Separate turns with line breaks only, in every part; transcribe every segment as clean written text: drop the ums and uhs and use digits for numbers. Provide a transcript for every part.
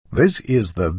This is the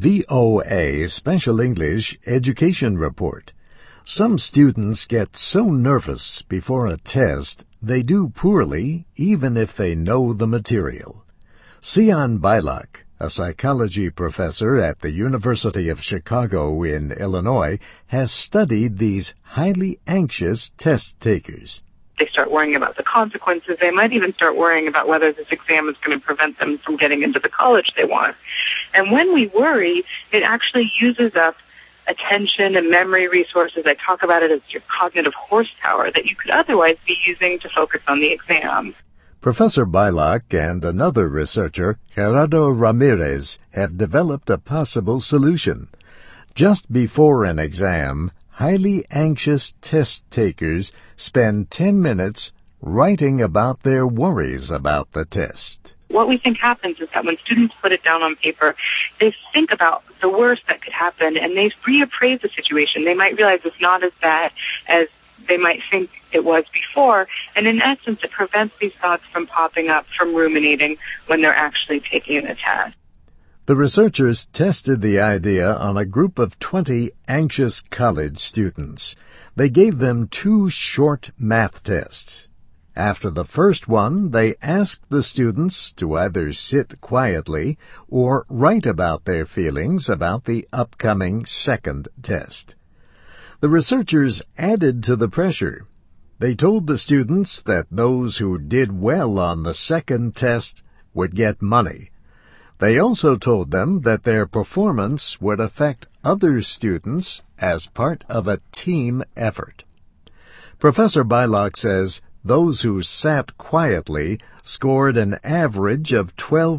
VOA Special English Education Report. Some students get so nervous before a test they do poorly even if they know the material. Sion Beilock, a psychology professor at the University of Chicago in Illinois, has studied these highly anxious test takers.
They start worrying about the consequences. They might even start worrying about whether this exam is going to prevent them from getting into the college they want. And when we worry, it actually uses up attention and memory resources. I talk about it as your cognitive horsepower that you could otherwise be using to focus on the exam.
Professor Beilock and another researcher, Gerardo Ramirez, have developed a possible solution. Just before an exam, highly anxious test takers spend 10 minutes writing about their worries about the test.
What we think happens is that when students put it down on paper, they think about the worst that could happen and they reappraise the situation. They might realize it's not as bad as they might think it was before, and in essence, it prevents these thoughts from popping up, from ruminating when they're actually taking a test.
The researchers tested the idea on a group of 20 anxious college students. They gave them 2 short math tests. After the first one, they asked the students to either sit quietly or write about their feelings about the upcoming second test. The researchers added to the pressure. They told the students that those who did well on the second test would get money. They also told them that their performance would affect other students as part of a team effort. Professor Beilock says those who sat quietly scored an average of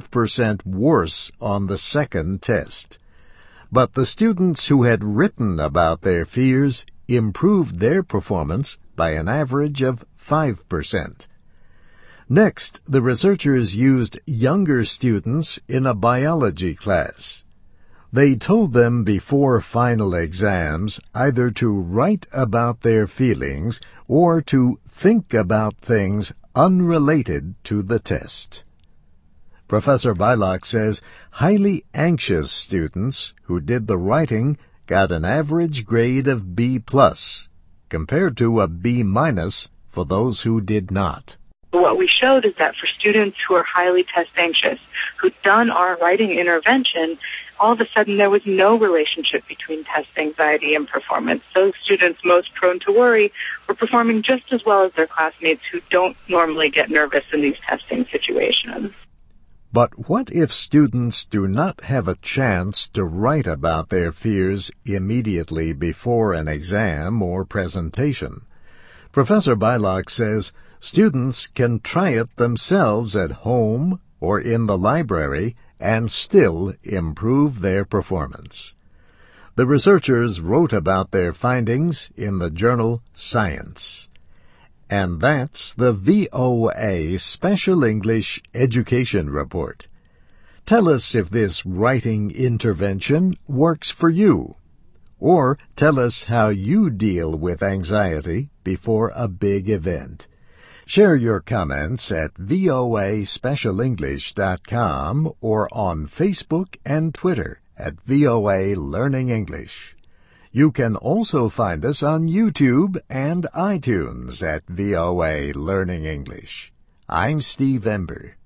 12% worse on the second test. But the students who had written about their fears improved their performance by an average of 5%. Next, the researchers used younger students in a biology class. They told them before final exams either to write about their feelings or to think about things unrelated to the test. Professor Beilock says highly anxious students who did the writing got an average grade of B+, compared to a B- for those who did not.
What we showed is that for students who are highly test anxious, who'd done our writing intervention, all of a sudden there was no relationship between test anxiety and performance. Those students most prone to worry were performing just as well as their classmates who don't normally get nervous in these testing situations.
But what if students do not have a chance to write about their fears immediately before an exam or presentation? Professor Beilock says students can try it themselves at home or in the library and still improve their performance. The researchers wrote about their findings in the journal Science. And that's the VOA Special English Education Report. Tell us if this writing intervention works for you. Or tell us how you deal with anxiety before a big event. Share your comments at voaspecialenglish.com or on Facebook and Twitter at VOA Learning English. You can also find us on YouTube and iTunes at VOA Learning English. I'm Steve Ember.